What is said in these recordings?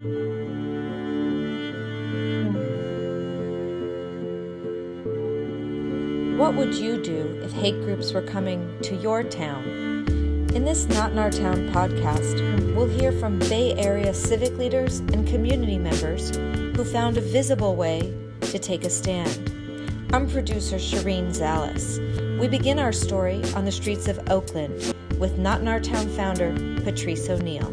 What would you do if hate groups were coming to your town? In this Not in Our Town podcast, we'll hear from Bay Area civic leaders and community members who found a visible way to take a stand. I'm producer Shireen Zales. We begin our story on the streets of Oakland with Not in Our Town founder Patrice O'Neill.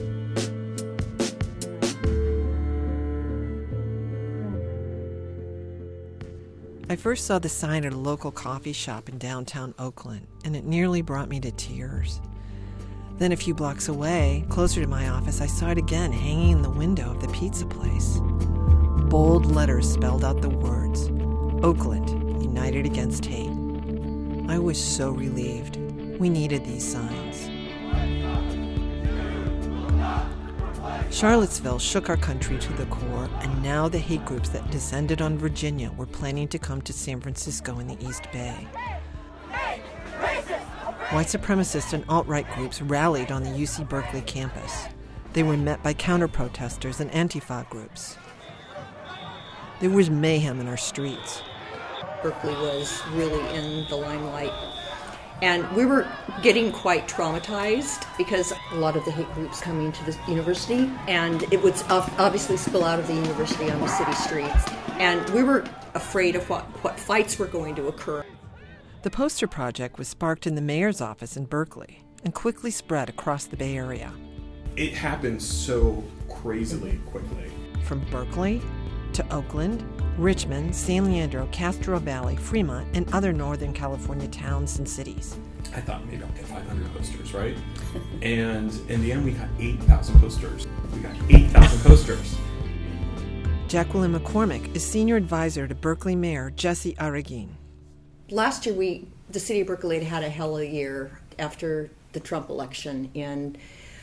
I first saw the sign at a local coffee shop in downtown Oakland, and it nearly brought me to tears. Then a few blocks away, closer to my office, I saw it again hanging in the window of the pizza place. Bold letters spelled out the words, Oakland, United Against Hate. I was so relieved. We needed these signs. Charlottesville shook our country to the core, and now the hate groups that descended on Virginia were planning to come to San Francisco in the East Bay. White supremacist and alt-right groups rallied on the UC Berkeley campus. They were met by counter-protesters and Antifa groups. There was mayhem in our streets. Berkeley was really in the limelight. And we were getting quite traumatized because a lot of the hate groups coming to the university, and it would obviously spill out of the university on the city streets. And we were afraid of what fights were going to occur. The poster project was sparked in the mayor's office in Berkeley and quickly spread across the Bay Area. It happened so crazily quickly. From Berkeley to Oakland, Richmond, San Leandro, Castro Valley, Fremont, and other Northern California towns and cities. I thought maybe I'll get 500 posters, right? And in the end, we got 8,000 posters. We got 8,000 posters. Jacqueline McCormick is senior advisor to Berkeley Mayor Jesse Arreguin. Last year, the city of Berkeley had a hell of a year after the Trump election, and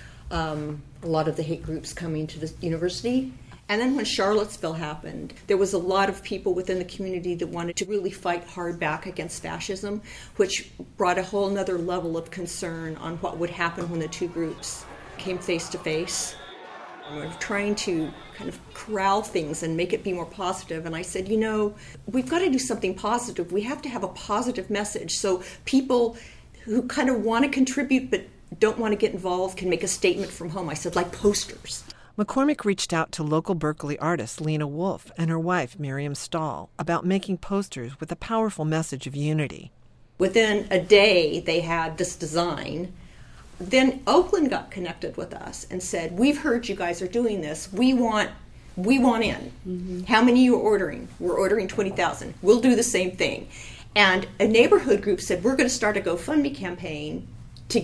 a lot of the hate groups coming to the university. And then when Charlottesville happened, there was a lot of people within the community that wanted to really fight hard back against fascism, which brought a whole nother level of concern on what would happen when the two groups came face to face. We were trying to kind of corral things and make it be more positive. And I said, we've got to do something positive. We have to have a positive message so people who kind of want to contribute but don't want to get involved can make a statement from home. I said, like posters. McCormick reached out to local Berkeley artist Lena Wolf and her wife Miriam Stahl about making posters with a powerful message of unity. Within a day, they had this design. Then Oakland got connected with us and said, we've heard you guys are doing this. We want in. Mm-hmm. How many are you ordering? We're ordering 20,000. We'll do the same thing. And a neighborhood group said, we're going to start a GoFundMe campaign to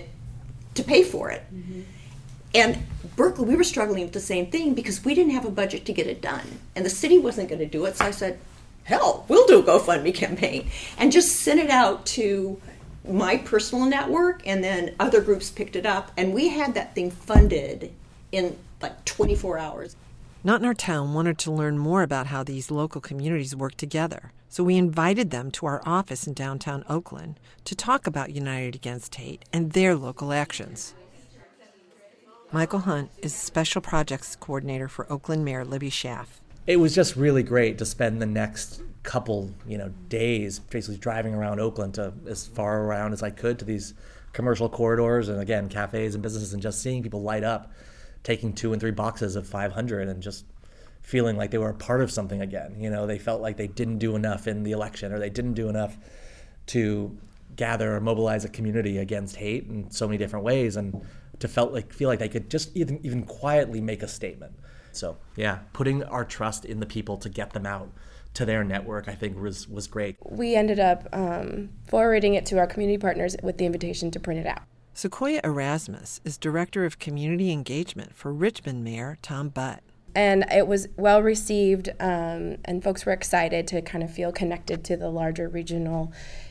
pay for it. Mm-hmm. And Berkeley, we were struggling with the same thing because we didn't have a budget to get it done. And the city wasn't going to do it. So I said, hell, we'll do a GoFundMe campaign. And just sent it out to my personal network, and then other groups picked it up. And we had that thing funded in like 24 hours. Not in Our Town wanted to learn more about how these local communities work together. So we invited them to our office in downtown Oakland to talk about United Against Hate and their local actions. Michael Hunt is Special Projects Coordinator for Oakland Mayor Libby Schaaf. It was just really great to spend the next couple, days basically driving around Oakland to as far around as I could to these commercial corridors and, again, cafes and businesses, and just seeing people light up, taking 2 and 3 boxes of 500 and just feeling like they were a part of something again. They felt like they didn't do enough in the election, or they didn't do enough to gather or mobilize a community against hate in so many different ways, and to feel like they could just even quietly make a statement. So yeah, putting our trust in the people to get them out to their network, I think was great. We ended up forwarding it to our community partners with the invitation to print it out. Sequoia Erasmus is Director of Community Engagement for Richmond Mayor Tom Butt. And it was well received, and folks were excited to kind of feel connected to the larger regional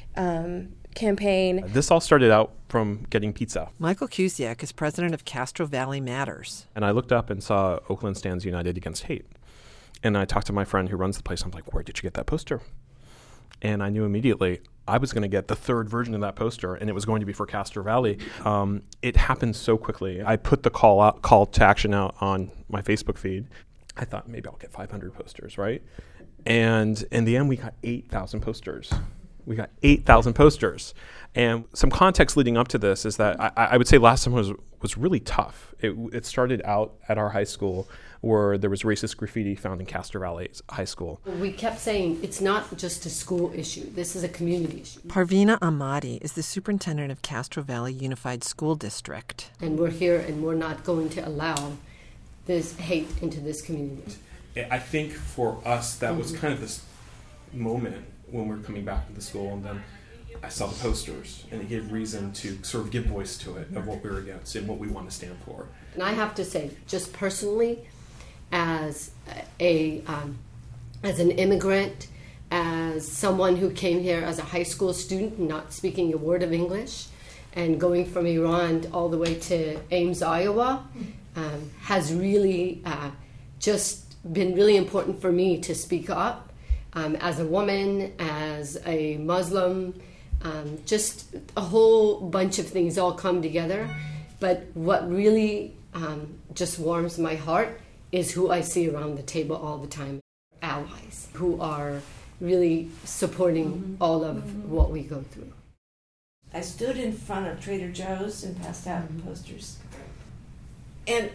campaign. This all started out from getting pizza. Michael Kusiak is president of Castro Valley Matters. And I looked up and saw Oakland Stands United Against Hate. And I talked to my friend who runs the place. I'm like, where did you get that poster? And I knew immediately I was going to get the third version of that poster, and it was going to be for Castro Valley. It happened so quickly. I put the call to action out on my Facebook feed. I thought maybe I'll get 500 posters, right? And in the end, we got 8,000 posters. We got 8,000 posters. And some context leading up to this is that I would say last summer was really tough. It started out at our high school where there was racist graffiti found in Castro Valley High School. We kept saying it's not just a school issue. This is a community issue. Parvina Ahmadi is the superintendent of Castro Valley Unified School District. And we're here and we're not going to allow this hate into this community. I think for us, that was kind of this moment when we were coming back to the school, and then I saw the posters, and it gave reason to sort of give voice to it of what we were against and what we want to stand for. And I have to say, just personally, as an immigrant, as someone who came here as a high school student, not speaking a word of English, and going from Iran all the way to Ames, Iowa, has really just been really important for me to speak up as a woman, as a Muslim, just a whole bunch of things all come together. But what really just warms my heart is who I see around the table all the time, allies who are really supporting all of what we go through. I stood in front of Trader Joe's and passed out posters. And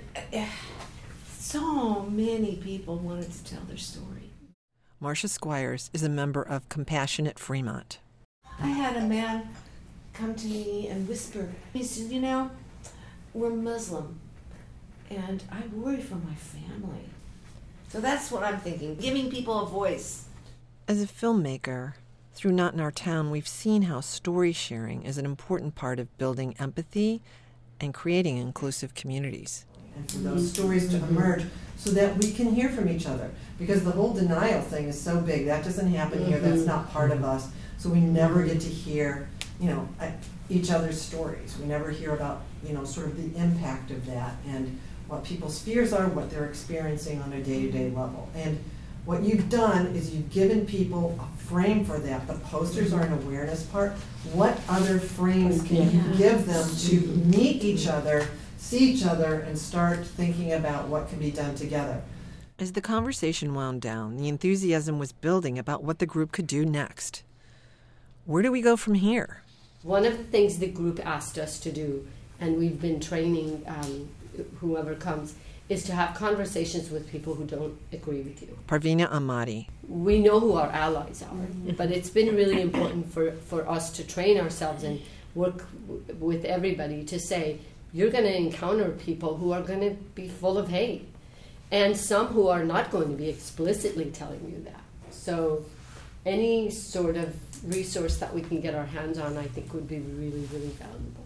so many people wanted to tell their story. Marcia Squires is a member of Compassionate Fremont. I had a man come to me and whisper. He said, you know, we're Muslim, and I worry for my family. So that's what I'm thinking, giving people a voice. As a filmmaker, through Not in Our Town, we've seen how story sharing is an important part of building empathy and creating inclusive communities. And for those stories to emerge so that we can hear from each other. Because the whole denial thing is so big. That doesn't happen here. That's not part of us. So we never get to hear, each other's stories. We never hear about, sort of the impact of that and what people's fears are, what they're experiencing on a day-to-day level. And what you've done is you've given people a frame for that. The posters are an awareness part. What other frames can you give them to meet each other, see each other, and start thinking about what can be done together? As the conversation wound down, the enthusiasm was building about what the group could do next. Where do we go from here? One of the things the group asked us to do, and we've been training whoever comes, is to have conversations with people who don't agree with you. Parvina Ahmadi. We know who our allies are, but it's been really important for us to train ourselves and work with everybody to say, you're going to encounter people who are going to be full of hate, and some who are not going to be explicitly telling you that. So any sort of resource that we can get our hands on, I think, would be really, really valuable.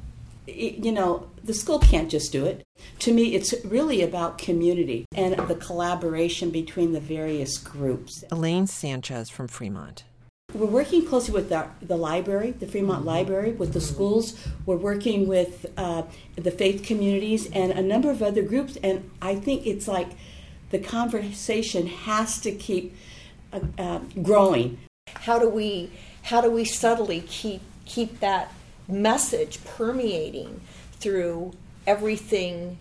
The school can't just do it. To me, it's really about community and the collaboration between the various groups. Elaine Sanchez from Fremont. We're working closely with the library, the Fremont Library, with the schools. We're working with the faith communities and a number of other groups. And I think it's like the conversation has to keep growing. How do we subtly keep that message permeating through every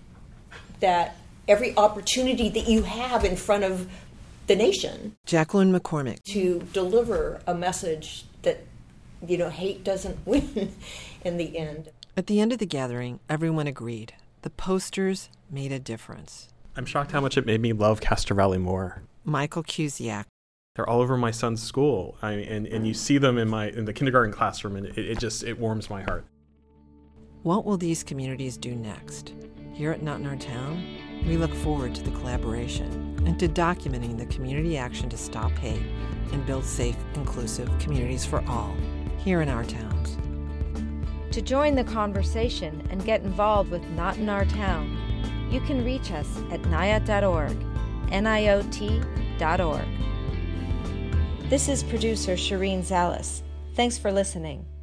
opportunity that you have in front of the nation? Jacqueline McCormick. To deliver a message that, hate doesn't win in the end. At the end of the gathering, everyone agreed. The posters made a difference. I'm shocked how much it made me love Castro Valley more. Michael Cusiak. They're all over my son's school, and you see them in the kindergarten classroom, and it warms my heart. What will these communities do next? Here at Not in Our Town, we look forward to the collaboration and to documenting the community action to stop hate and build safe, inclusive communities for all here in our towns. To join the conversation and get involved with Not in Our Town, you can reach us at NIOT.org, NIOT.org. This is producer Shireen Zalis. Thanks for listening.